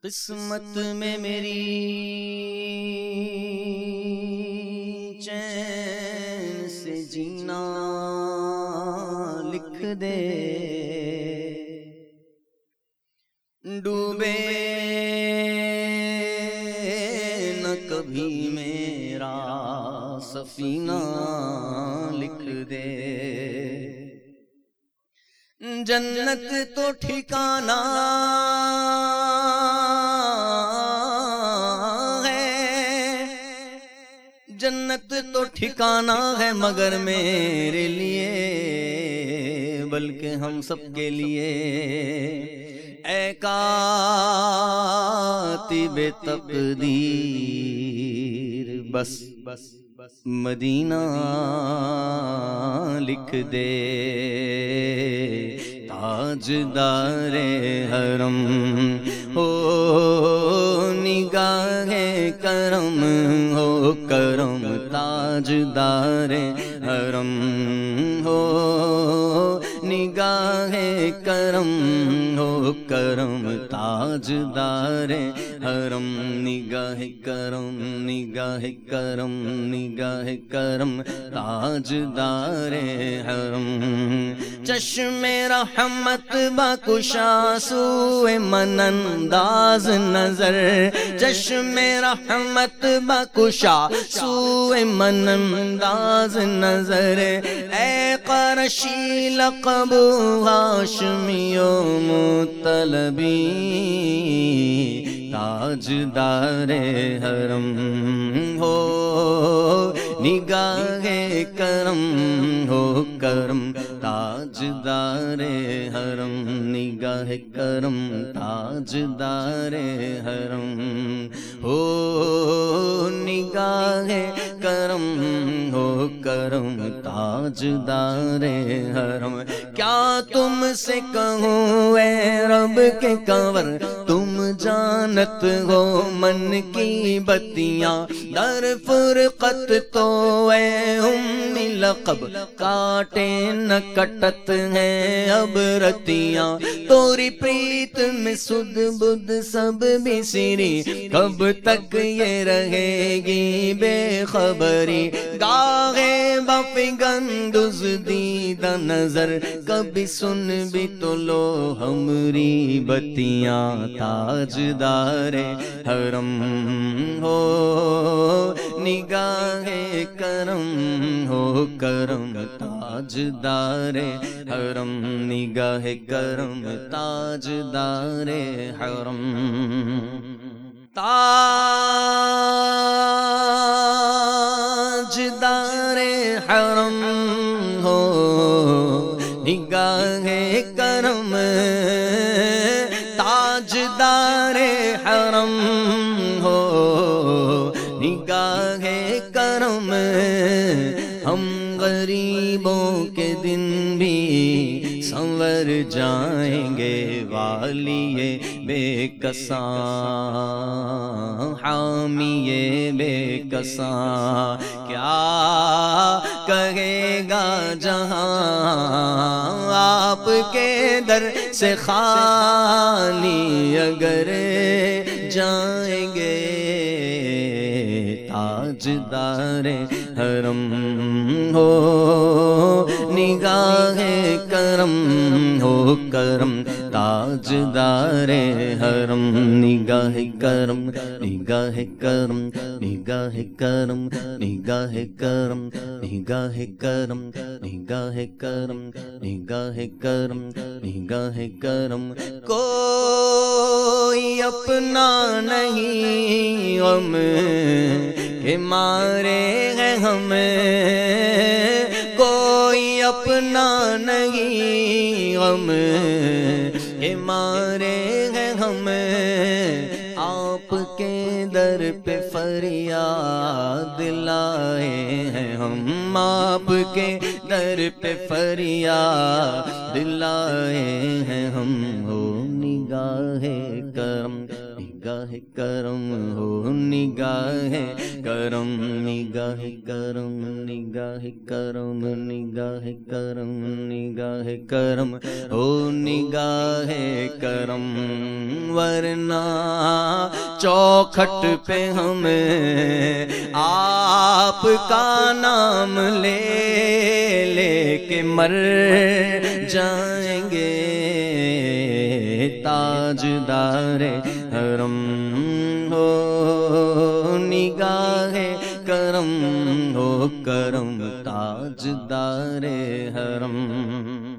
قسمت میں میری چین سے جینا لکھ دے، ڈوبے نہ کبھی میرا سفینہ لکھ دے، جنت تو ٹھکانہ جنت تو ٹھکانہ ہے مگر میرے لیے بلکہ ہم سب کے لیے، اے کاتب تقدیر بس مدینہ لکھ دے، تاجدار حرم ہو نگاہ کرم ہو کرم، تاجدار حرم ہو نگاہ کرم ہو کرم، تاجدار حرم نگاہ کرم نگاہ کرم نگاہ کرم، تاجدار حرم، چشم رحمت بکشا سوئے من انداز نظر، چشم رحمت بکشا سوئے من انداز نظر، اے قرشی لقب ہاشمی و مطلبی، تاجدار حرم ہو نگاہ کرم ہو کرم، تاجدار حرم نگاہ کرم، تاجدار حرم ہو نگاہ کرم ہو کرم، تاجدار حرم، کیا تم سے کہوں اے رب کے کنور، تم جانت ہو من کی بتیاں، در فرقت تو اے لقب کاٹے نہ کٹت ہیں اب رتیاں، توری پریت میں سد بدھ سب بسری، کب تک یہ رہے گی بے خبری، گاہے بفگن دزدیدہ نظر، کبھی سن بھی تو لو ہمری بتیاں، تاجدار حرم ہو نگاہ کرم ہو کرم، تاجدار حرم نگاہ کرم، تاجدار حرم، تاجدار حرم ہو نگاہ کرم، تاجدار حرم ہو نگاہ کرم، ہم غریبوں کے دن بھی سنور جائیں گے، والی بے کساں حامی بے کساں، کیا کہے گا جہاں آپ کے در سے خالی اگر جائیں گے، تاجدار حرم ہو نگاہ کرم ہو کرم، تاجدار حرم نگاہ کرم نگاہ کرم نگاہ کرم نگاہ کرم نگاہ کرم نگاہ کرم نگاہ کرم نگاہ کرم، کوئی اپنا نہیں غم کہ مارے ہیں ہمیں، کوئی اپنا نہیں غم کہ مارے ہیں ہمیں، آپ کے در پہ فریاد لائے ہیں ہم، آپ کے در پہ فریاد لائے ہیں ہم، ہو نگاہ کرم نگاہ کرم ہو نگاہ کرم نگاہ کرم نگاہ کرم نگاہ کرم نگاہ کرم ہو نگاہ کرم ورنہ چوکھٹ پہ ہم آپ کا نام لے لے کے مر جائیں گے تاجدار حرم ہو نگاہ کرم ہو کرم تاجدار حرم